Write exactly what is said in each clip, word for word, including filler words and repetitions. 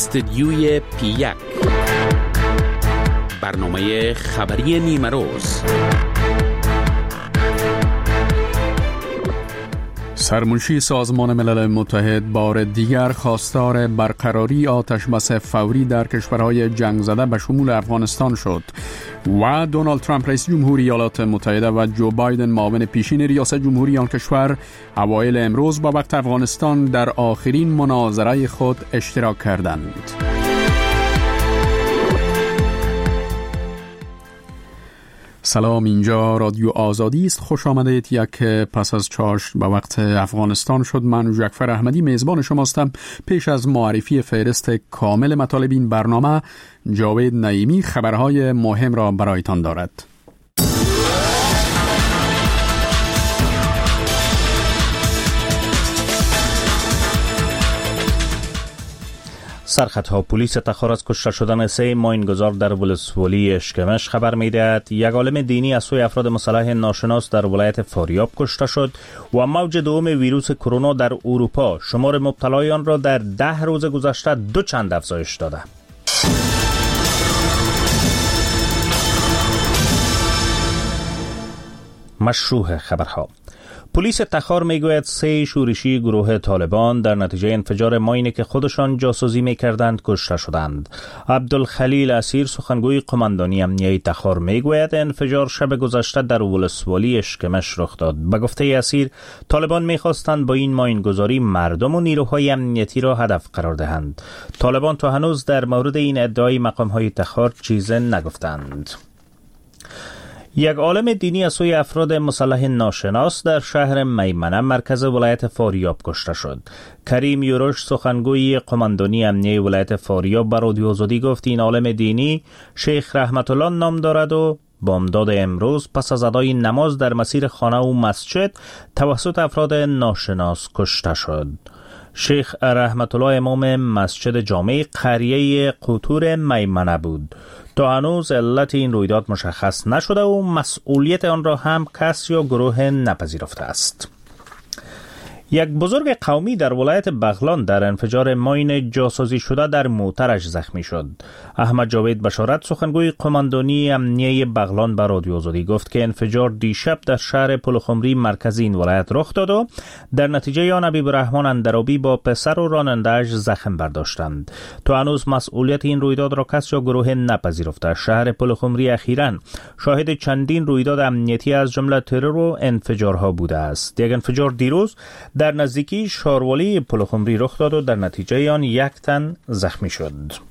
استدیوی پی یک، برنامه خبری نیمه روز. سرمنشی سازمان ملل متحد بار دیگر خواستار برقراری آتشبس فوری در کشورهای جنگ زده به شمول افغانستان شد و دونالد ترامپ رئیس جمهوری ایالات متحده و جو بایدن معاون پیشین ریاست جمهوری آن کشور اوایل امروز با وقت افغانستان در آخرین مناظره خود اشتراک کردند. سلام، اینجا رادیو آزادی است. خوش آمدید. یک پس از چاشت به وقت افغانستان شد. من جعفر احمدی میزبان شماستم. پیش از معرفی فهرست کامل مطالب این برنامه، جاوید نعیمی خبرهای مهم را برایتان دارد. سرخطها پلیس تخار از کشته شدن سه ماینگذار در ولسوالی اشکمش خبر می‌دهد. یک عالم دینی از سوی افراد مسلح ناشناس در ولایت فاریاب کشته شد و موج دوم ویروس کرونا در اروپا شمار مبتلایان را در ده روز گذشته دو چند افزایش داده. مشروع خبرها. پلیس تخار میگوید سه شورشی گروه طالبان در نتیجه انفجار ماینی که خودشان جاسوسی میکردند کشته شدند. عبدالخلیل اسیر سخنگوی قماندانی امنیه تخار میگوید انفجار شب گذشته در ولسوالی اشکمش رخ داد. به گفته اسیر، طالبان میخواستند با این ماینگذاری مردم و نیروهای امنیتی را هدف قرار دهند. طالبان تا هنوز در مورد این ادعای مقامهای تخار چیزی نگفتند. یک عالم دینی از سوی افراد مسلح ناشناس در شهر میمنه مرکز ولایت فاریاب کشته شد. کریم یوروش سخنگوی قماندانی امنیه ولایت فاریاب به رادیو آزادی گفت این عالم دینی شیخ رحمت الله نام دارد و بامداد امروز پس از ادای نماز در مسیر خانه و مسجد توسط افراد ناشناس کشته شد. شیخ رحمت الله امام مسجد جامع قریه قطور میمنه بود. تا هنوز علت این رویداد مشخص نشده و مسئولیت آن را هم کس یا گروه نپذیرفته است. یک بزرگ قومی در ولایت بغلان در انفجار ماین جاسوسی شده در موترش زخمی شد. احمد جاوید بشارت سخنگوی قماندانی امنیه بغلان به رادیو آزادی گفت که انفجار دیشب در شهر پلخمری مرکزی این ولایت رخ داد و در نتیجه آن حبیب الرحمن اندرابی با پسر و راننده‌اش زخم برداشتند. تا هنوز مسئولیت این رویداد را کس یا گروه نپذیرفته. شهر پلخمری اخیراً شاهد چندین رویداد امنیتی از جمله ترور و انفجارها بوده است. یک انفجار دیروز در نزدیکی شاروالی پلخمری رخ داد و در نتیجه آن یک تن زخمی شد.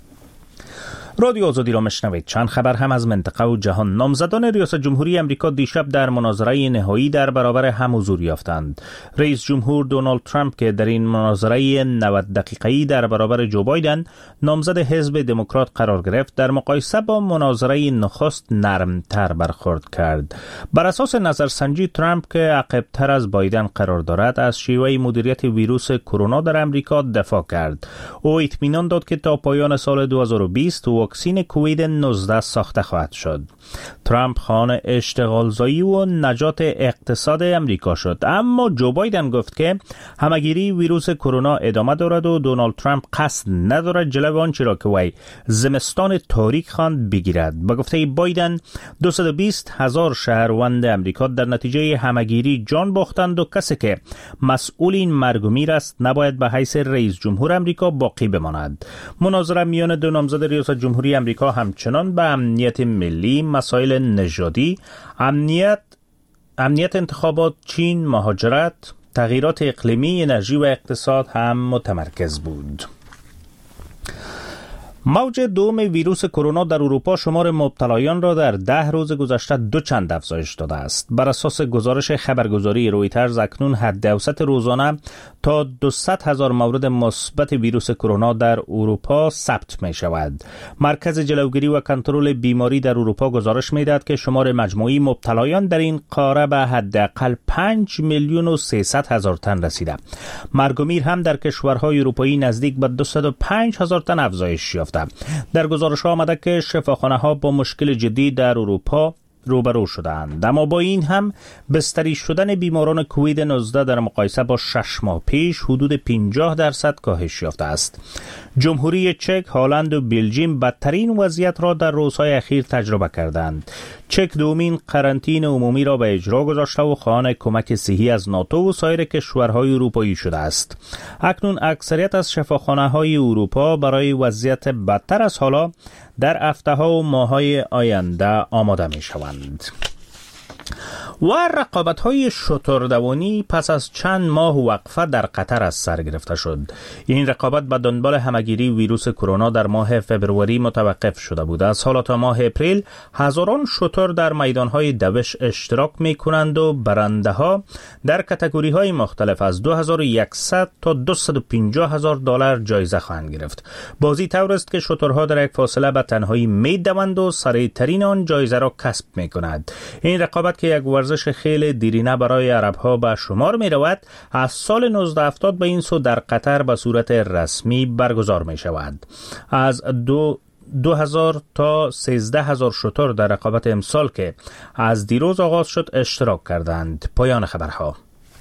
رادیو آزادی را مشنوید. چند خبر هم از منطقه و جهان. نامزدان ریاست جمهوری امریکا دیشب در مناظره نهایی در برابر هم حضور یافتند. رئیس جمهور دونالد ترامپ که در این مناظره نود دقیقه‌ای در برابر جو بایدن نامزد حزب دموکرات قرار گرفت، در مقایسه با مناظره نخست نرمتر برخورد کرد. بر اساس نظرسنجی ترامپ که عقب‌تر از بایدن قرار دارد از شیوه مدیریت ویروس کرونا در امریکا دفاع کرد. او اطمینان داد که تا پایان سال دو هزار و بیست واکسین کووید نوزده ساخته خواهد شد. ترامپ خواهان اشتغالزایی و نجات اقتصاد امریکا شد، اما جو بایدن گفت که همگیری ویروس کرونا ادامه دارد و دونالد ترامپ قصد ندارد جلو آنچه را که وی زمستان تاریک خواند بگیرد. به گفته بایدن دویست و بیست هزار شهروند امریکا در نتیجه همگیری جان باختند و کسی که مسئول این مرگ و میر است نباید به حیث رئیس جمهور امریکا باقی بماند. مناظره میان دو نامزد ریاست جمهوری امریکا همچنان به امنیت ملی، مسائل نژادی، امنیت امنیت انتخابات، چین، مهاجرت، تغییرات اقلیمی، انرژی و اقتصاد هم متمرکز بود. موج دوم ویروس کرونا در اروپا شمار مبتلایان را در ده روز گذشته دو چند افزایش داده است. بر اساس گزارش خبرگزاری رویترز اکنون حد اوسط روزانه تا دویست هزار مورد مثبت ویروس کرونا در اروپا ثبت می شود. مرکز جلوگیری و کنترل بیماری در اروپا گزارش می دهد که شمار مجموعی مبتلایان در این قاره به حداقل پنج میلیون و سیصد هزار تن رسیده. مرگ و میر هم در کشورهای اروپایی نزدیک به دویست و پنج هزار تن افزایش یافت. در گزارش آمده که شفاخانه ها با مشکل جدی در اروپا روبرو شدند. اما با این هم بستری شدن بیماران کووید نوزده در مقایسه با شش ماه پیش حدود پنجاه درصد کاهش یافته است. جمهوری چک، هلند و بلژیم بدترین وضعیت را در روزهای اخیر تجربه کردند. چک دومین قرنطینه عمومی را به اجرا گذاشته و خواهان کمک صحی از ناتو و سایر کشورهای اروپایی شده است. اکنون اکثریت از شفاخانه‌های اروپا برای وضعیت بدتر از حالا در هفته‌ها و ماه‌های آینده آماده می‌شوند. و رقابت‌های شتردوانی پس از چند ماه وقفه در قطر از سر گرفته شد. این رقابت به دنبال همه‌گیری ویروس کرونا در ماه فوریه متوقف شده بود. از حالا تا ماه اپریل هزاران شتر در میدان‌های دوش اشتراک می‌کنند و برنده‌ها در کاتگوری‌های مختلف از دو هزار و صد تا دویست و پنجاه هزار دلار جایزه خواهند گرفت. بازی طور است که شترها در یک فاصله به تنهایی می‌دوند و سریع‌ترین آن جایزه را کسب می‌کند. این رقابت که یک ورزش خیلی دیرینه برای عرب‌ها به شمار می‌رود، از سال نوزده هفتاد به این سو در قطر به صورت رسمی برگزار می‌شود. از دو دو هزار تا سیزده هزار شتر در رقابت امسال که از دیروز آغاز شد اشتراک کردند. پایان خبرها.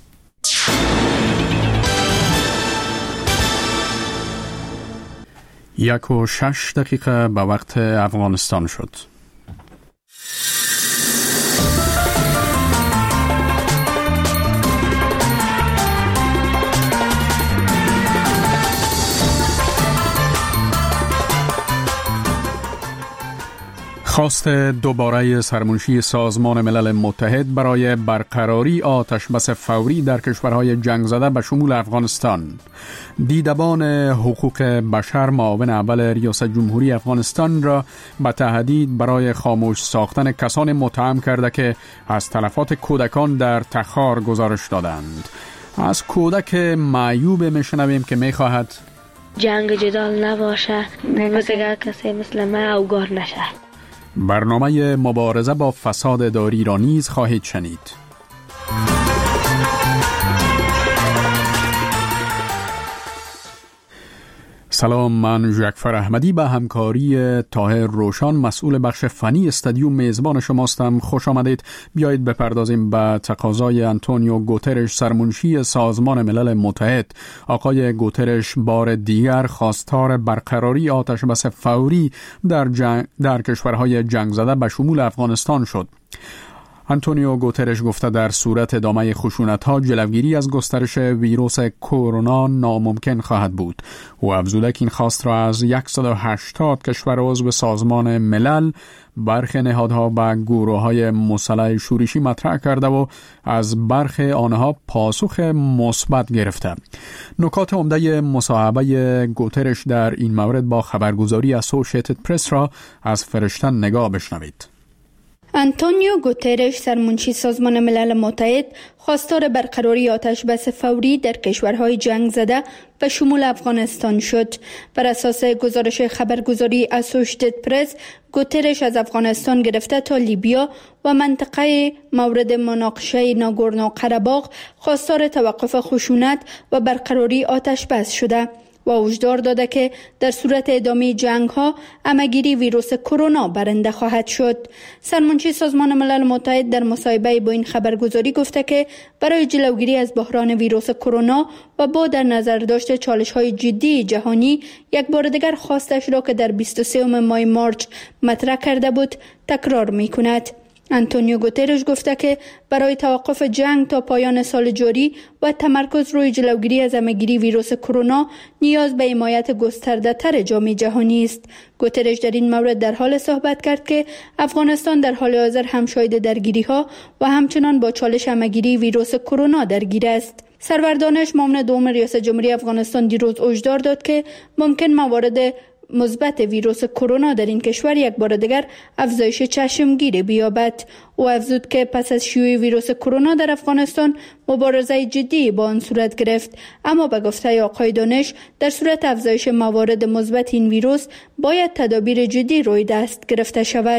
یک و شش دقیقه به وقت افغانستان شد. خواست دوباره سرمنشی سازمان ملل متحد برای برقراری آتش بس فوری در کشورهای جنگ زده به شمول افغانستان. دیدبان حقوق بشر معاون اول ریاست جمهوری افغانستان را به تهدید برای خاموش ساختن کسان متهم کرده که از تلفات کودکان در تخار گزارش دادند. از کودک معیوب میشنویم که میخواهد جنگ جدال نباشه، دیگر کسی مثل من اوگار نشه. برنامه مبارزه با فساد اداری را نیز خواهید شنید. سلام، من ژکفر احمدی به همکاری طاهر روشان مسئول بخش فنی استادیوم میزبان شماستم. خوش آمدید. بیایید بپردازیم به تقاضای آنتونیو گوترش سرمنشی سازمان ملل متحد. آقای گوترش بار دیگر خواستار برقراری آتش بس فوری در, جنگ در کشورهای جنگ زده به شمول افغانستان شد. آنتونیو گوترش گفته در صورت ادامه خشونت‌ها جلوگیری از گسترش ویروس کرونا ناممکن خواهد بود. او افزوده که این خواست را از صد و هشتاد کشور عضو سازمان ملل برخی نهادها و گروه‌های مسلح شورشی مطرح کرده و از برخی آنها پاسخ مثبت گرفته. نکات عمده مصاحبه گوترش در این مورد با خبرگزاری اسوسییتد پرس را از فرشتن نگاه بشنوید. آنتونیو گوترش سرمنشی سازمان ملل متحد خواستار برقراری آتش بس فوری در کشورهای جنگ زده به شمول افغانستان شد. بر اساس گزارش خبرگزاری اسوسییتد پرس، گوترش از افغانستان گرفته تا لیبیا و منطقه مورد مناقشه ناگورنو قره‌باغ خواستار توقف خشونت و برقراری آتش بس شده و هشدار داده که در صورت ادامه جنگ ها همه‌گیری ویروس کرونا برنده خواهد شد. سرمنشی سازمان ملل متحد در مصاحبه با این خبرگزاری گفته که برای جلوگیری از بحران ویروس کرونا و با در نظر داشت چالش های جدی جهانی، یک بار دیگر خواستش را که در بیست و سوم ماه مارچ مطرح کرده بود تکرار می کند. آنتونیو گوترش گفته که برای توقف جنگ تا پایان سال جاری و تمرکز روی جلوگیری از همه‌گیری ویروس کرونا نیاز به حمایت گسترده تر جامعه جهانی است. گوترش در این مورد در حال صحبت کرد که افغانستان در حال حاضر هم شاهد درگیری ها و همچنان با چالش همه‌گیری ویروس کرونا درگیر است. سرور دانش معاون دوم ریاست جمهوری افغانستان دیروز هشدار داد که ممکن موارد مثبت ویروس کرونا در این کشور یک بار دیگر افزایش چشمگیری بیابد. او افزود که پس از شیوع ویروس کرونا در افغانستان مبارزه جدی با آن صورت گرفت، اما به گفته آقای دانش در صورت افزایش موارد مثبت این ویروس باید تدابیر جدی روی دست گرفته شود.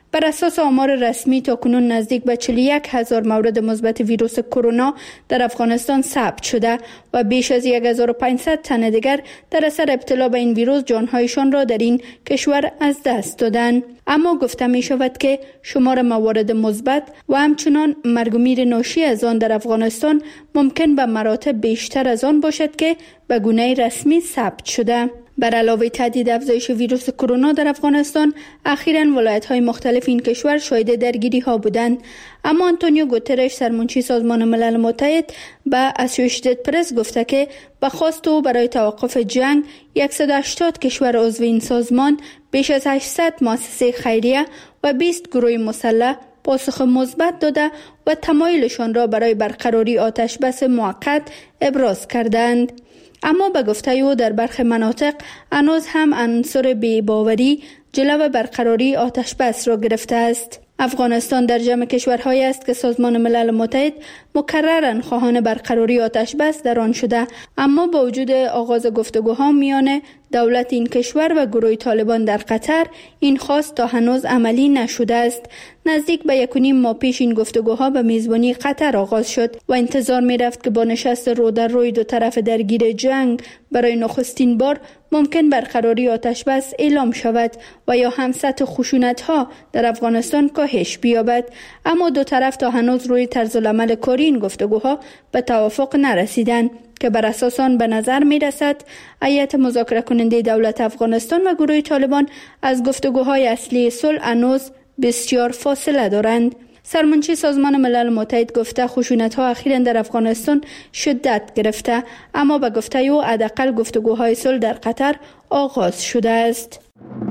بر اساس آمار رسمی تاکنون نزدیک به چهل و یک هزار مورد مثبت ویروس کرونا در افغانستان ثبت شده و بیش از هزار و پانصد تن دیگر در اثر ابتلا به این ویروس جانهایشان را در این کشور از دست دادند. اما گفته می شود که شمار موارد مثبت و همچنان مرگ و میر ناشی از آن در افغانستان ممکن به مراتب بیشتر از آن باشد که به گونه رسمی ثبت شده. بر علاوه تهدید افزایش ویروس کرونا در افغانستان، اخیراً ولایت‌های مختلف این کشور شاهد درگیری‌ها بودند. اما آنتونیو گوترش، سرمنشی سازمان ملل متحد، به اسوسییتد پرس گفته که به خواست او برای توقف جنگ صد و هشتاد کشور عضو این سازمان، بیش از هشتصد مؤسسه خیریه و بیست گروه مسلح پاسخ مثبت داده و تمایلشان را برای برقراری آتش بس موقت ابراز کردند. اما به گفته او در برخی مناطق هنوز هم عنصر بی‌باوری جلو برقراری آتش بس را گرفته است. افغانستان در جمع کشورهایی است که سازمان ملل متحد مکرراً خواهان برقراری آتش بس در آن شده، اما با وجود آغاز گفتگوها میان دولت این کشور و گروه طالبان در قطر، این خواست تا هنوز عملی نشده است. نزدیک به یک و نیم ماه پیش این گفتگوها به میزبانی قطر آغاز شد و انتظار می رفت که با نشست رو در روی دو طرف درگیر جنگ برای نخستین بار ممکن برقراری آتش بس اعلام شود و یا هم سطح خشونت ها در افغانستان کاهش بیابد. اما دو طرف تا هنوز روی طرز العمل کاری این گفتگوها به توافق نرسیدند که بر اساس آن به نظر می رسد هیئت مذاکره کننده دولت افغانستان و گروه طالبان از گفتگوهای اصلی صلح هنوز بسیار فاصله دارند. سرمنشی سازمان ملل متحد گفته خشونت‌ها اخیراً در افغانستان شدت گرفته، اما به گفته او حداقل گفتگوهای صلح در قطر آغاز شده است.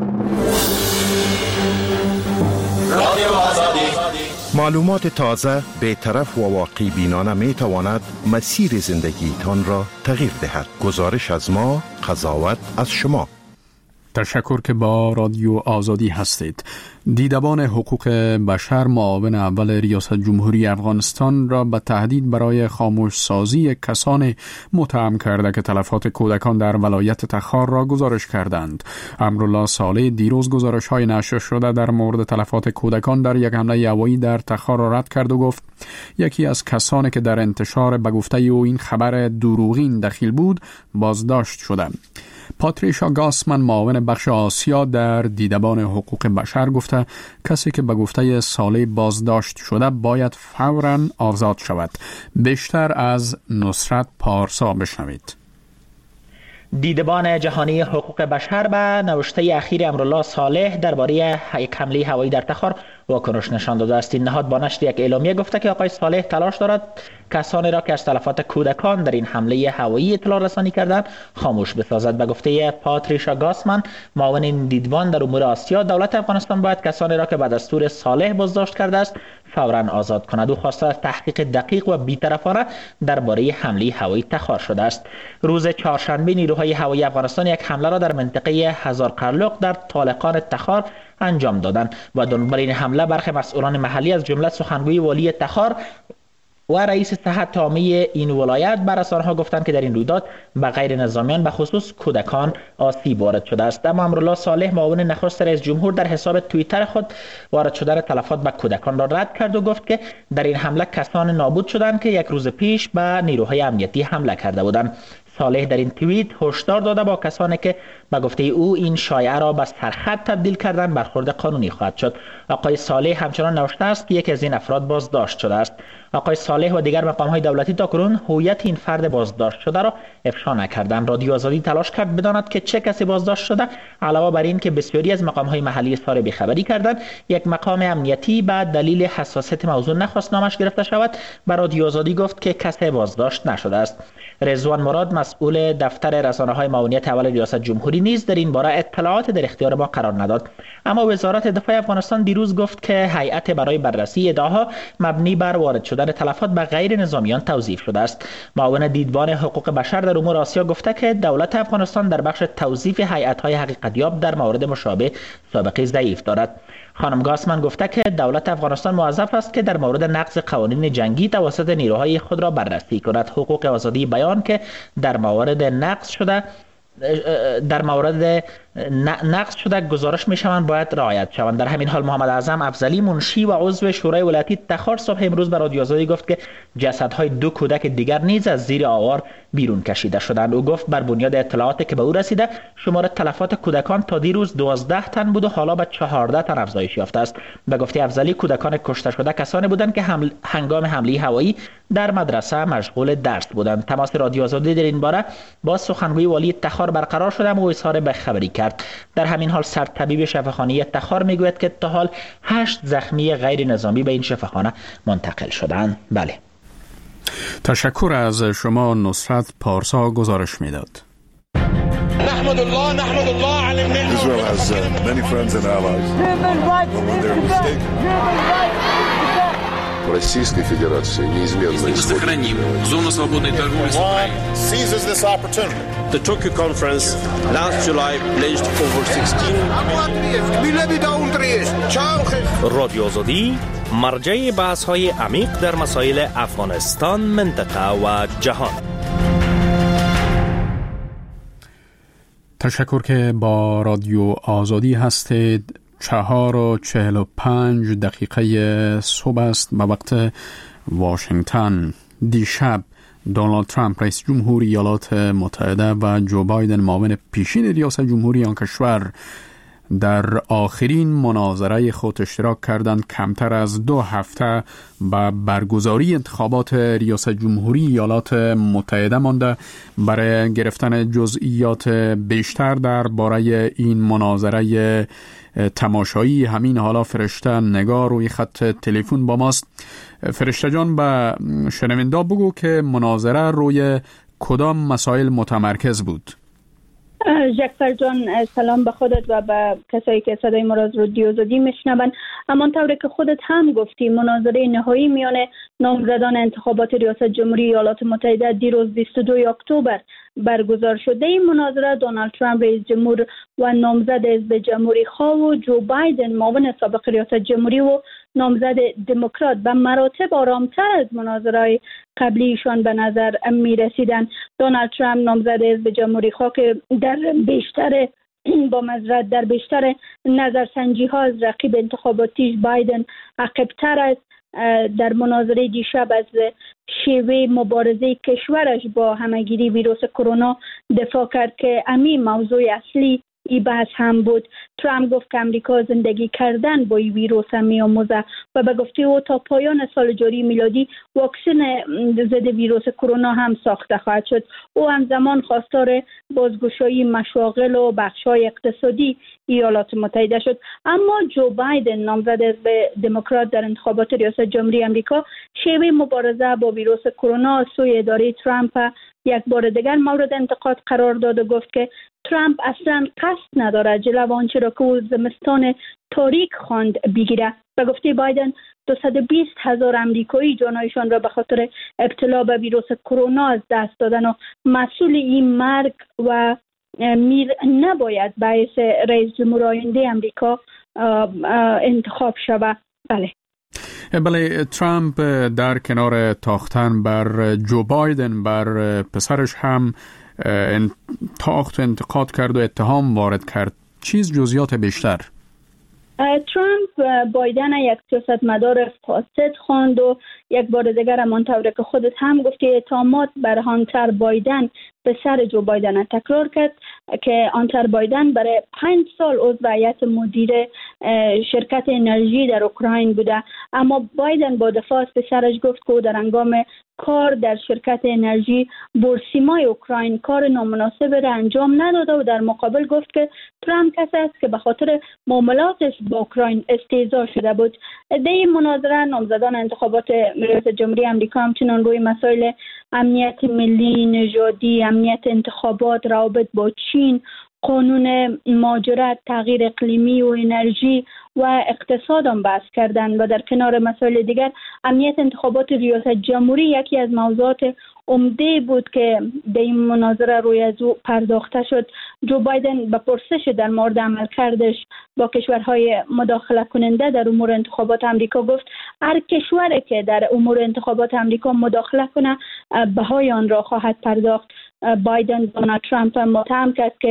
معلومات تازه، بی‌طرف و واقعی بینانه می تواند مسیر زندگیتان را تغییر دهد. گزارش از ما، قضاوت از شما. تشکر که با رادیو آزادی هستید. دیدبان حقوق بشر معاون اول ریاست جمهوری افغانستان را به تهدید برای خاموش سازی کسان متهم کرده که تلفات کودکان در ولایت تخار را گزارش کردند. امرالله صالح دیروز گزارش های نشر شده در مورد تلفات کودکان در یک حمله هوایی در تخار را رد کرد و گفت یکی از کسانی که در انتشار به گفته او این خبر دروغین دخیل بود بازداشت شده. پاتریشا گاسمن معاون بخش آسیا در دیدبان حقوق بشر گفته کسی که به گفته صالح بازداشت شده باید فوراً آزاد شود. بیشتر از نصرت پارسا بشنوید. دیدبان جهانی حقوق بشر به نوشته اخیر امرالله صالح درباره یک حمله هوایی در تخار واکنش نشان داده است. این نهاد با نشر یک اعلامیه گفته که آقای صالح تلاش دارد کسانی را که از تلفات کودکان در این حمله هوایی اطلاع رسانی کردند خاموش بسازد. به گفته پاتریشا گاسمن معاون این دیدبان در امور آسیا، دولت افغانستان باید کسانی را که به دستور صالح بازداشت کرده است فوراً آزاد کند. او خواسته از تحقیق دقیق و بی‌طرفانه درباره حمله هوایی تخار شده است. روز چهارشنبه نیروهای هوایی افغانستان یک حمله را در منطقه هزار قرلق در طالقان تخار انجام دادند و دنبال این حمله برخی مسئولان محلی از جمله سخنگوی والی تخار و رئیس صحت عامه این ولایت بر رسانه‌ها گفتند که در این رویداد به غیر نظامیان به خصوص کودکان آسیب وارد شده است. اما امرالله صالح معاون نخست رئیس جمهور در حساب توییتر خود وارد شدن تلفات به کودکان را رد کرد و گفت که در این حمله کسان نابود شدند که یک روز پیش به نیروهای امنیتی حمله کرده بودند. صالح در این توییت هشدار داده با کسانی که به گفته او این شایعه را به سرخط تبدیل کردن برخورد قانونی خواهد شد. آقای صالح همچنان نوشته است که یکی از این افراد بازداشت شده است. آقای صالح و دیگر مقام‌های دولتی تاکنون هویت این فرد بازداشت شده را افشا نکردند. رادیو آزادی تلاش کرد بداند که چه کسی بازداشت شده. علاوه بر این که بسیاری از مقام‌های محلی اظهار بی‌خبری کردند، یک مقام امنیتی به دلیل حساسیت موضوع نخواست نامش گرفته شود. به رادیو آزادی گفت که کسی بازداشت نشده است. رضوان مراد مسئول دفتر رسانه‌های معاونیت اول ریاست جمهوری نیز در این باره اطلاعات در اختیار ما قرار نداد. اما وزارت دفاع افغانستان دیروز گفت که هیئت برای بررسی ادعاها مبنی بر وارد شدن تلفات به غیر نظامیان توظیف شده است. معاون دیدبان حقوق بشر در امور آسیا گفته که دولت افغانستان در بخش توظیف هیئت‌های حقیقت‌یاب در مورد مشابه سابقه ضعیف دارد. خانم گاسمن گفته که دولت افغانستان موظف است که در مورد نقض قوانین جنگی توسط نیروهای خود را بررسی کند. حقوق آزادی بیان که در مورد نقض شده در مورد نقض شده گزارش میشوند باید رعایت شوند. در همین حال محمد اعظم افضلی منشی و عضو شورای ولایتی تخار صبح امروز به رادیو آزادی گفت که جسدهای دو کودک دیگر نیز از زیر آوار بیرون کشیده شدند. او گفت بر بنیاد اطلاعاتی که به او رسیده شمار تلفات کودکان تا دیروز دوازده تن بود و حالا به چهارده تن افزایش یافته است. به گفته افضلی کودکان کشته شده کسانی بودند که حمل... هنگام حمله هوایی در مدرسه مشغول درس بودند. تماس رادیو آزادی در این باره با سخنگوی والی تخار برقرار شده و اظهار به خبری کرد. در همین حال سرطبیب شفاخانه تخار میگوید که تا حال هشت زخمی غیر نظامی به این شفاخانه منتقل شدند. بله. تشکر از شما. نصرت پارسا گزارش میداد. نحمد الله نحمد الله على النعمة. Israel has uh, many friends and allies. But when they're mistaken. Российской Федерации неизменно сохраним зону свободной торговли с Украиной. Seizes this opportunity. The Tokyo conference last July pledged over sixteen. رادیو آزادی مرجع بحث‌های عمیق در مسائل افغانستان، منطقه و جهان. تشکر که با رادیو آزادی هستید. چهار و چهل و پنج دقیقه صبح است به وقت واشنگتن. دیشب دونالد ترامپ رئیس جمهور ایالات متحده و جو بایدن معاون پیشین ریاست جمهوری آن کشور در آخرین مناظره خود اشتراک کردند. کمتر از دو هفته به برگزاری انتخابات ریاست جمهوری ایالات متحده مانده. برای گرفتن جزئیات بیشتر درباره این مناظره تماشایی همین حالا فرشته نگار روی خط تلفن با ماست. فرشته جان، به شنوندا بگو که مناظره روی کدام مسائل متمرکز بود؟ جعفر جان، سلام به خودت و به کسایی که صدای ما را رادیو آزادی میشنون. همانطور که خودت هم گفتی، مناظره نهایی میان نامزدان انتخابات ریاست جمهوری ایالات متحده دیروز بیست و دوم اکتبر برگزار شده. این مناظره دونالد ترامپ رئیس جمهور و نامزد حزب جمهوری خواه و جو بایدن معاون سابق ریاست جمهوری و نامزد دموکرات به مراتب آرامتر از مناظرهای قبلیشان به نظر می رسیدن. دونالد ترامپ نامزد حزب جمهوری خواه که در بیشتر با مزرد در بیشتر نظرسنجی ها از رقیب انتخاباتیش بایدن عقب‌تر است، در مناظره دیشب از شیوه مبارزه کشورش با همهگیری ویروس کرونا دفاع کرد که همین موضوع اصلی این بحث هم بود. ترامپ گفت که امریکا زندگی کردن با این ویروس می‌آموزه و به گفته او تا پایان سال جاری میلادی واکسن ضد ویروس کرونا هم ساخته خواهد شد. او همزمان خواستار بازگشایی مشاغل و بخش‌های اقتصادی ایالات متحده شد. اما جو بایدن نامزد حزب دموکرات در انتخابات ریاست جمهوری آمریکا شیوه مبارزه با ویروس کرونا سوی اداره ترامپ یک بار دیگر مورد انتقاد قرار داد و گفت که ترامپ اصلا قصد ندارد جلو آنچه را که او زمستان تاریک خواند بگیره. به گفته بایدن دویست و بیست هزار امریکایی جانایشان را به خاطر ابتلا به ویروس کرونا از دست دادن و مسئول این مرگ و میر نباید باعث رئیس جمهور آینده امریکا انتخاب شود. بله بله، ترامپ در کنار تاختن بر جو بایدن بر پسرش هم تاخت و انتقاد کرد و اتهام وارد کرد. چیز جزئیات بیشتر؟ ترامپ بایدن یک سیاستمدار فاسد خواند و یک بار دیگر همانطور که خودت هم گفتی اتهامات بر هانتر بایدن پسر جو بایدن تکرار کرد که هانتر بایدن برای پنج سال عضو هیئت مدیر شرکت انرژی در اوکراین بوده، اما بایدن با دفاع از پسرش گفت که او در هنگام کار در شرکت انرژی بورسیمای اوکراین کار نامناسب را انجام نداده و در مقابل گفت که ترامپ کسی است که به خاطر معاملاتش با اوکراین استهزا شده بود. در این مناظره نامزدان انتخابات ریاست جمهوری آمریکا همچنان روی مسائل امنیت ملی، نژادی، امنیت انتخابات، روابط با چین، قانون مهاجرت، تغییر اقلیمی و انرژی و اقتصاد هم بحث کردند و در کنار مسائل دیگر امنیت انتخابات ریاست جمهوری یکی از موضوعات عمده بود که در این مناظره روی از او پرداخته شد. جو بایدن به پرسش در مورد عملکردش با کشورهای مداخله کننده در امور انتخابات آمریکا گفت هر کشوری که در امور انتخابات آمریکا مداخله کنه بهای آن را خواهد پرداخت. بایدن دونالد ترامپ متهم کرد که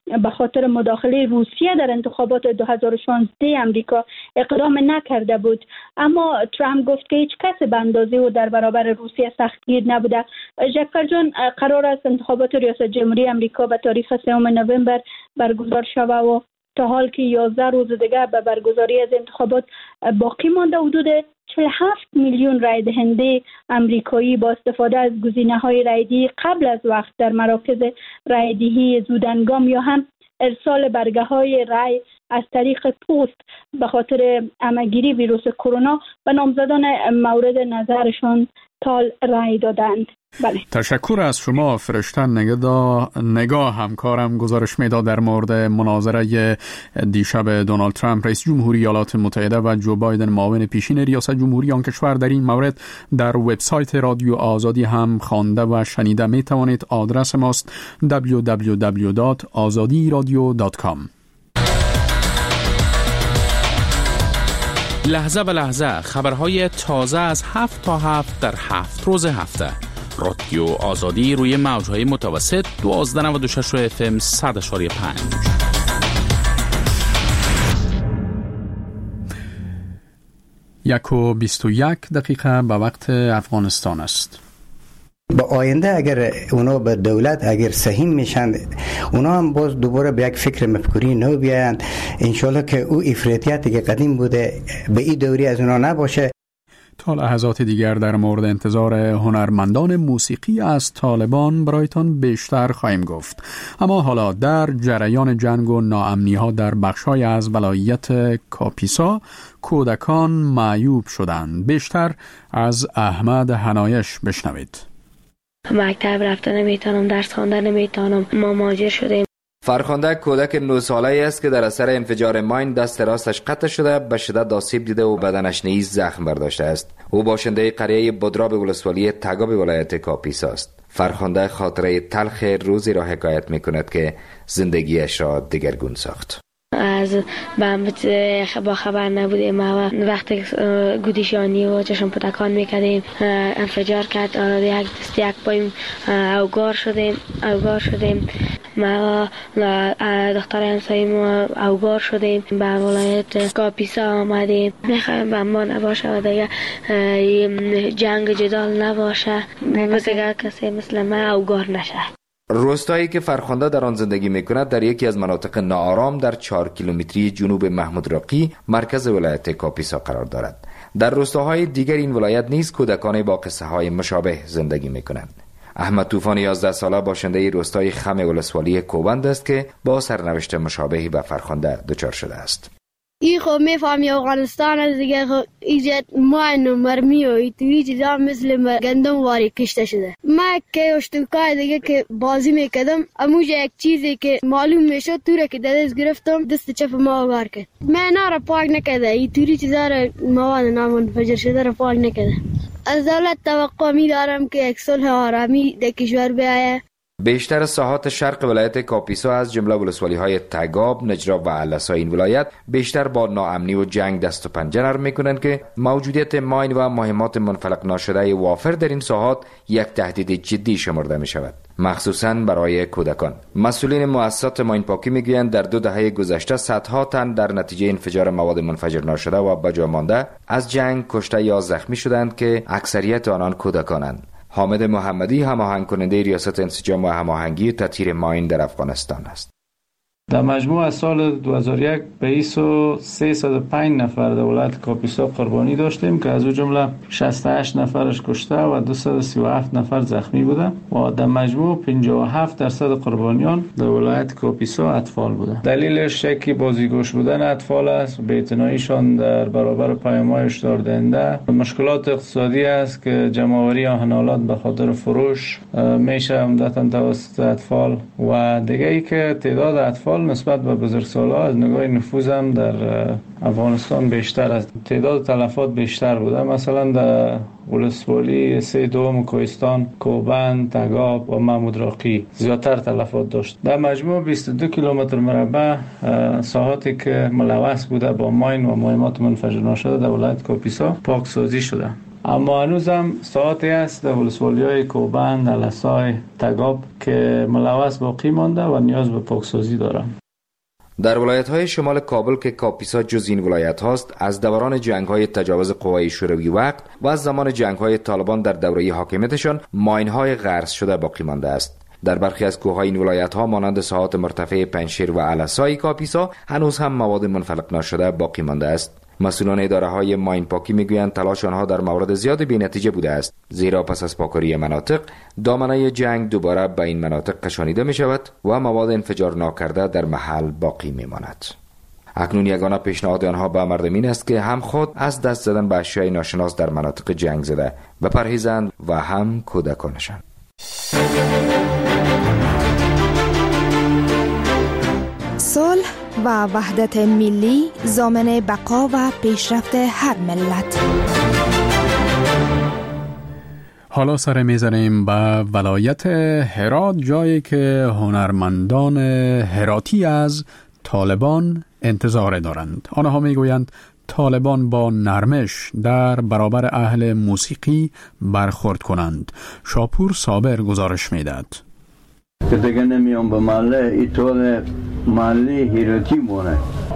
به خاطر مداخله روسیه در انتخابات دو هزار و شانزده امریکا اقدام نکرده بود، اما ترامپ گفت که هیچ کس به اندازه او در برابر روسیه سختگیر نبوده. جعفر جان، قرار است انتخابات ریاست جمهوری امریکا به تاریخ سوم نوامبر برگزار شود و تا حال که یازده روز دیگر به برگزاری از انتخابات باقی مانده. حدود چهل و هفت میلیون رای دهنده امریکایی با استفاده از گزینه‌های رایدهی قبل از وقت در مراکز رایدهی زودهنگام یا هم ارسال برگه‌های رای از طریق پست به خاطر همه‌گیری ویروس کرونا به نامزدان مورد نظرشان تال رای دادند. بله. تشکر از شما فرشتن نگاه نگاه همکارم گزارش میداد در مورد مناظره دیشب دونالد ترامپ رئیس جمهوری ایالات متحده و جو بایدن معاون پیشین ریاست جمهوری آن کشور. در این مورد در وبسایت رادیو آزادی هم خوانده و شنیده می توانید. آدرس ماست دبلیو دبلیو دبلیو دات آزادی رادیو دات کام. لحظه به لحظه خبرهای تازه از هفت تا هفت در هفت روز هفته. رادیو آزادی روی موجهای متوسط دوازده نود و شش اف ام صد اشاری پنج. یک و بیست و یک دقیقه به وقت افغانستان است. با آینده اگر اونا به دولت اگر سهیم میشن، اونا هم باز دوباره به یک فکر مفکوری نو بیایند. انشالله که او افراطیتی که قدیم بوده به این دوری از اونا نباشه. تا لحظات دیگر در مورد انتظار هنرمندان موسیقی از طالبان برایتان بیشتر خواهیم گفت. اما حالا در جریان جنگ و ناامنی ها در بخشای از ولایت کاپیسا کودکان معیوب شدند. بیشتر از احمد حنایش بشنوید. مکتب رفتن نمیتونم، درس خواندن نمیتونم، ما مهاجر شدیم. فرخنده کودک نه ساله است که در اثر انفجار ماین دست راستش قطع شده، به شدت آسیب دیده و بدنش نیز زخم برداشته است. او باشنده قریه بدراب ولسوالی تگاب ولایت کاپیسا است. فرخنده خاطره تلخ روزی را حکایت میکند که زندگیش را دگرگون ساخت. از بمب با خبر نبودیم و وقتی گودیشانی و چشم پتکان میکردیم انفجار کرد. آراده یک دست یک پایم اوگار شدیم اوگار شدیم ما و دختر همساییم اوگار شدیم. به ولایت کاپیسا آمدیم. میخوایم بمبا نباشه و دیگه جنگ جدال نباشه، مثل کسی مثل ما اوگار نشه. روستایی که فرخنده در آن زندگی میکند در یکی از مناطق ناآرام در چهار کیلومتری جنوب محمود راقی مرکز ولایت کاپیسا قرار دارد. در روستاهای دیگر این ولایت نیز کودکان با قصه های مشابه زندگی میکنند. احمد طوفان یازده ساله باشنده روستای خم ولسوالی کوبند است که با سرنوشت مشابهی به فرخنده دچار شده است. ای خب میفهمی افغانستان از دیگه خب ایجاد ماین و مرمی و ایتوی چیزا مثل گندم واری کشته شده. من که اشتوکای دیگه که بازی میکردم اموجه یک چیزی که معلوم میشد توره که دست گرفتم دست چپ ما وار کرد. من نارا پاک نکرده، ایتوی چیزا را مواد نامنفجر شده را پاک نکرده. از دولت توقع میدارم که یک صلح آرامی در کشور بیاید. بیشتر ساحات شرق ولایت کاپیسا از جمله ولسوالی‌های تگاب، نجراب و علسا این ولایت بیشتر با ناامنی و جنگ دست و پنجه نرم می‌کنند که موجودیت ماین و مهمات منفلق ناشده وافر در این ساحات یک تهدید جدی شمرده می‌شود، مخصوصاً برای کودکان. مسئولین مؤسسات ماین پاکی می‌گویند در دو دهه گذشته صدها تن در نتیجه انفجار مواد منفجر ناشده و بجا مانده از جنگ کشته یا زخمی شدند که اکثریت آنان کودکانند. حامد محمدی هماهنگ کننده ریاست انسجام و هماهنگی و تطهیر ماین در افغانستان است. در مجموع از سال دو هزار و یک به بیست و سیصد و پنج نفر در ولایت کاپیسا قربانی داشتیم که از او جمله شصت و هشت نفرش کشته و دویست و سی و هفت نفر زخمی بودند و در مجموع پنجاه و هفت درصد قربانیان در ولایت کاپیسا اطفال بودند. دلیلش یکی بازیگوش بودن اطفال است، بی‌اعتناییشان در برابر پیام‌های هشدار دهنده. مشکلات اقتصادی است که جمع‌آوری آهن‌آلات به خاطر فروش میشه عمدتاً توسط اطفال و دیگه ای که تعداد اطفال نسبت به بزرگسال‌ها از نگاه نفوذ هم در افغانستان بیشتر است. تعداد تلفات بیشتر بوده. مثلا در ولسوالی سه دوم کوهستان، کوبند، تگاب و محمود راقی زیادتر تلفات داشت. در مجموع بیست و دو کیلومتر مربع ساحاتی که ملوث بوده با ماین و مهمات منفجر ناشده در ولایت کاپیسا پاکسازی شده. اما هنوزم ساعتی است در ولسوالی‌های کوبند، علسای، تگاب که ملوث باقی مانده و نیاز به پاکسازی دارم. در ولایت‌های شمال کابل که کاپیسا جز این ولایت هاست، از دوران جنگ‌های تجاوز قوای شوروی وقت و از زمان جنگ‌های طالبان در دوره حاکمیتشان ماین‌های غرس شده باقی مانده است. در برخی از کوه‌های این ولایت‌ها مانند ساحات مرتفع پنجشیر و علسای کاپیسا هنوز هم مواد منفلق نشده باقی مانده است. مسئولان اداره‌های ماین پاکی میگویند تلاش آنها در موارد زیاد بی‌نتیجه بوده است، زیرا پس از پاکاری مناطق دامنه جنگ دوباره به این مناطق کشانیده می شود و مواد انفجار ناکرده در محل باقی می ماند. اکنون یگانه پیشنهاد آنها به مردم این است که هم خود از دست زدن به اشیاء ناشناس در مناطق جنگ زده بپرهیزند و هم کودکانشان. صلح و وحدت ملی ضامن بقا و پیشرفت هر ملت. حالا سر میزنیم به ولایت هرات، جایی که هنرمندان هراتی از طالبان انتظار دارند. آنها میگویند طالبان با نرمش در برابر اهل موسیقی برخورد کنند. شاپور صابر گزارش میداد. که دیگه نمیام به محله، ای طول محله هراتی مونه.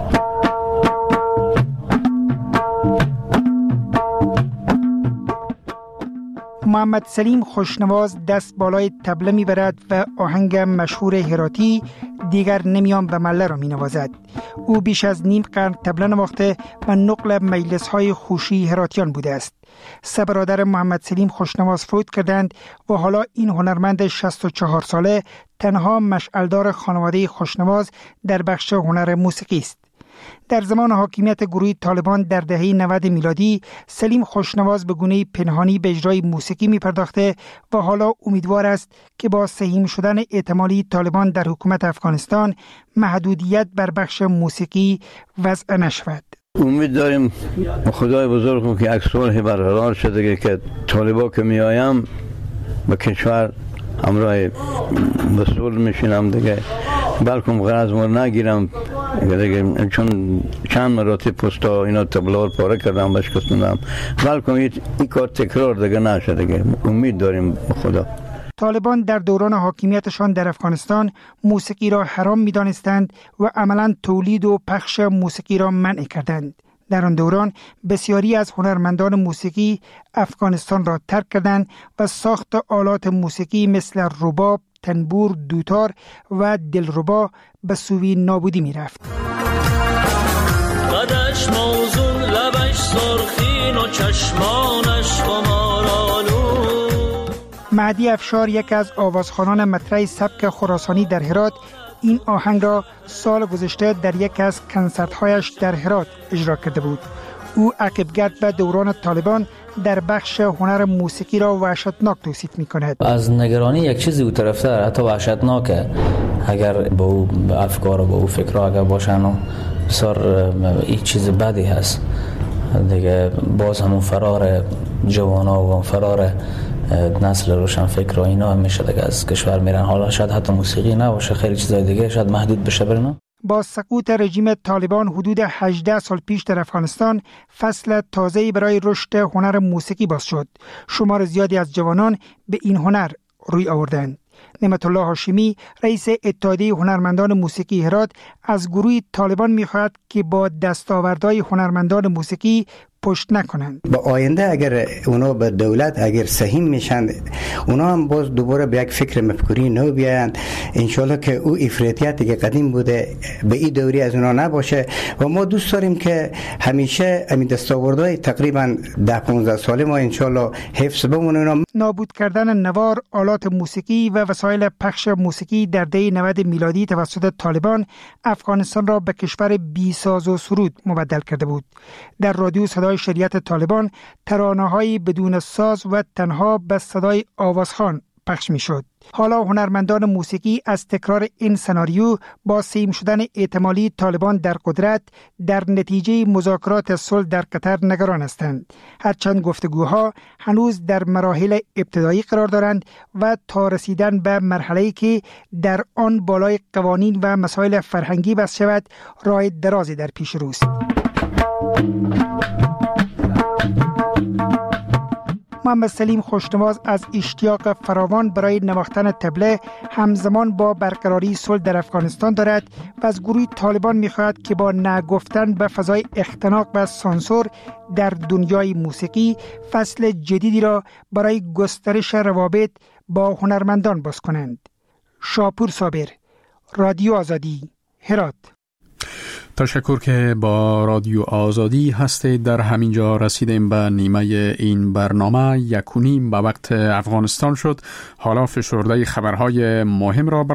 محمد سلیم خوشنواز دست بالای طبله میبرد و آهنگ مشهور هراتی دیگر نمیام به محله را مینوازد. او بیش از نیم قرن طبله نواخته و نقل مجلس های خوشی هراتیان بوده است. سه برادر محمد سلیم خوشنواز فوت کردند و حالا این هنرمند شصت و چهار ساله تنها مشعلدار خانواده خوشنواز در بخش هنر موسیقی است. در زمان حاکمیت گروه طالبان در دهه نود میلادی سلیم خوشنواز به گونه پنهانی به اجرای موسیقی می پرداخته و حالا امیدوار است که با سهیم شدن احتمالی طالبان در حکومت افغانستان محدودیت بر بخش موسیقی وضع نشود. امید داریم خدای بزرگ که یک صلح برقرار شده که طالبا که می آیم به کشور همراه به صلح میشینم دیگه، بلکم غرض مور نگیرم دیگه، چون چند مراتب پستا اینا تبلار پاره کردم بشکستندم، بلکم این کار تکرار دیگه نشه دیگه. امید داریم به خدا. طالبان در دوران حاکمیتشان در افغانستان موسیقی را حرام می دانستند و عملاً تولید و پخش موسیقی را منع کردند. در آن دوران بسیاری از هنرمندان موسیقی افغانستان را ترک کردند و ساخت آلات موسیقی مثل رباب، تنبور، دوتار و دلربا به سوی نابودی می رفت. قدش موزون، لبش سرخین و چشمانش خمارالو. مهدی افشار، یک از آوازخوانان مطرح سبک خراسانی در هرات، این آهنگ را سال گذشته در یک از کنسرت‌هایش در هرات اجرا کرده بود. او عقب‌گرد به دوران طالبان در بخش هنر موسیقی را وحشتناک توصیف می‌کند. از نگرانی یک چیزی او طرفتر حتی وحشتناکه، اگر با او افکار و با او فکرها اگر باشن و بسیار این چیز بدی هست دیگه. باز همون فرار جوانا و فرار نسل روشن فکر و اینا هم میشه دیگه از کشور میرن. حالا شاید حتی موسیقی نباشه، خیلی چیزای دیگه شاید محدود بشه برنا. با سقوط رژیم طالبان حدود هجده سال پیش در افغانستان فصل تازه‌ای برای رشد هنر موسیقی باز شد. شمار زیادی از جوانان به این هنر روی آوردند. نعمت الله هاشمی، رئیس اتحادیه هنرمندان موسیقی هرات، از گروه طالبان می‌خواهد که با دستاوردهای هنرمندان موسیقی پشت نکنند. با آینده اگر اونا به دولت اگر سهیم میشن، اونا هم باز دوباره به یک فکر مفکوری نو بیایند، انشالله که او افراطیتی که قدیم بوده به این دوری از اونا نباشه. و ما دوست داریم که همیشه همین دستاوردهای تقریبا ده پانزده ساله ما انشالله حفظ بمونه. نابود کردن نوار، آلات موسیقی و وسایل پخش موسیقی در دهه نود میلادی توسط طالبان افغانستان را به کشور بی ساز و سرود مبدل کرده بود. در رادیو صدای شریعت طالبان ترانه‌های بدون ساز و تنها به صدای آوازخوان پخش می‌شد. حالا هنرمندان موسیقی از تکرار این سناریو با سیم شدن احتمالی طالبان در قدرت در نتیجه مذاکرات صلح در قطر نگران هستند. هرچند گفتگوها هنوز در مراحل ابتدایی قرار دارند و تا رسیدن به مرحله‌ای که در آن بالای قوانین و مسائل فرهنگی بس شود راه درازی در پیش روست. محمد سلیم خوشنواز از اشتیاق فراوان برای نواختن طبله همزمان با برقراری صلح در افغانستان دارد و از گروه طالبان می‌خواهد که با نگفتن به فضای اختناق و سانسور در دنیای موسیقی فصل جدیدی را برای گسترش روابط با هنرمندان باز کنند. شاپور صابر، رادیو آزادی، هرات. تشکر که با رادیو آزادی هستید. در همینجا رسیدیم به نیمه این برنامه. یک و نیم به وقت افغانستان شد. حالا فشرده خبرهای مهم را